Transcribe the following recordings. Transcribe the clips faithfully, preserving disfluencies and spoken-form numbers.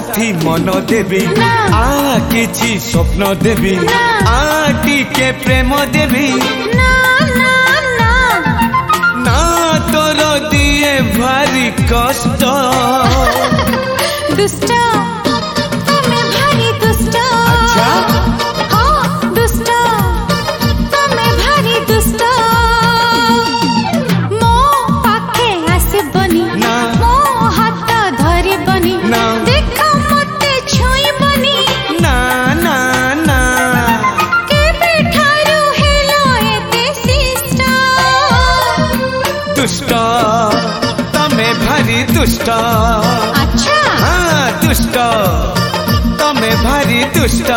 साथी मन देवी आ किछि स्वप्न देवी आ टिके प्रेम देवी ना ना ना ना तोर दिए भारी कष्ट दुष्ट तमे भारी दुष्ट अच्छा हाँ दुष्ट तमे भारी दुष्ट मो पाखे आसबनी ना मो हाथ धरी बनी ना देख मते छुई बनी ना ना ना केबे ठारू हेलो एते शिष्ट दुष्ट तमे भारी दुष्ट अच्छा हाँ दुष्ट तमे भारी दुष्ट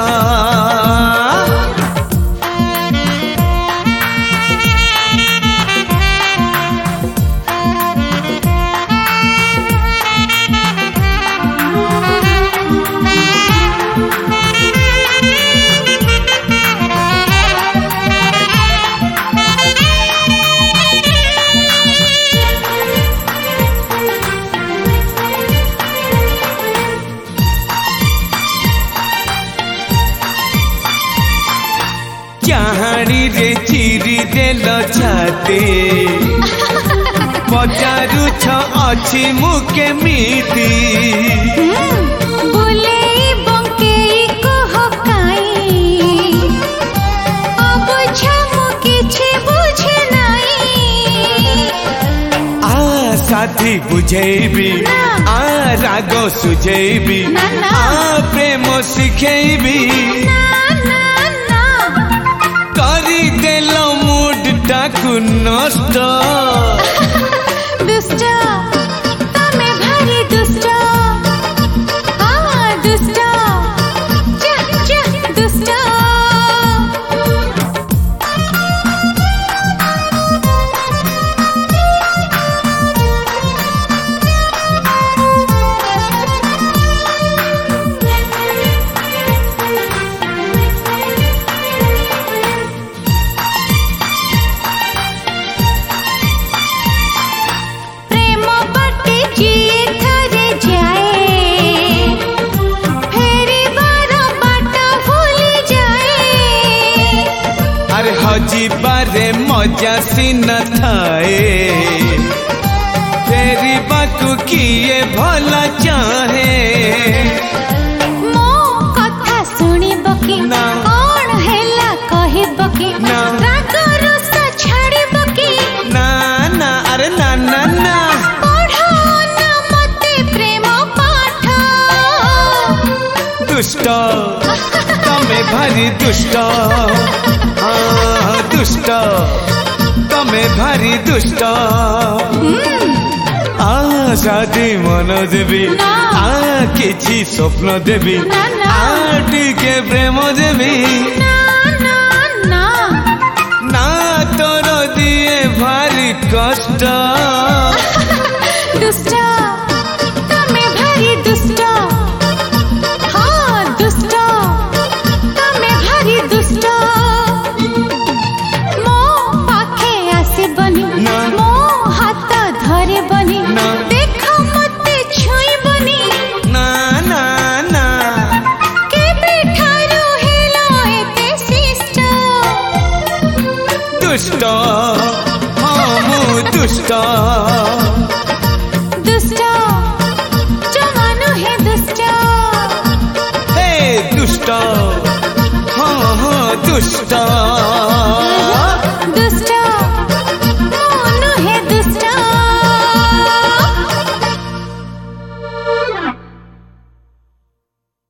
चाहाड़ी रे चिरी देल छाते पचारू छ अछि मुके मीति बोले बंके को हकाई अब छमु किछि बुझे नाई आ साथी बुझेबी आ राग सुझेबी ना, ना। आ प्रेम शिखेबी ना ना ना करी देल मूड टाकू नष्ट दुष्ट तमे भारी दुष्ट हाँ दुष्ट जा जा दुष्ट प्रेम बाटे जिए थरे जाए फेरी बार बाट भूली जाए अरे हजी बारे मजा सीन थाए फेरी बाकू किए भला चाहे मो कथा सुनिब कि ना। कौन हेला कहिब कि ना। राग रस छाड़िब कि ना ना अरे ना ना ना पढ़ो न मते प्रेम पाठ दुष्ट तमे भारी दुष्ट हाँ दुष्ट तमे भारी दुष्ट आ साथी मन देवी ना। आ किछि स्वप्न देवी ना, ना। आ टिके प्रेम देवी ना ना ना ना तोर दिए भारी कष्ट दुष्ट तमे भारी दुष्ट हाँ दुष्ट तमे भारी दुष्ट मो पाखे आसबनी ना। मो हाथ धरे बनी ना। देख मते छुई बनी ना ना ना केबे ठारू हेलो एते शिष्ट दुष्ट हाँ मु दुष्ट दुष्ट जमानु है दुष्ट हे दुष्ट हाँ हाँ दुष्ट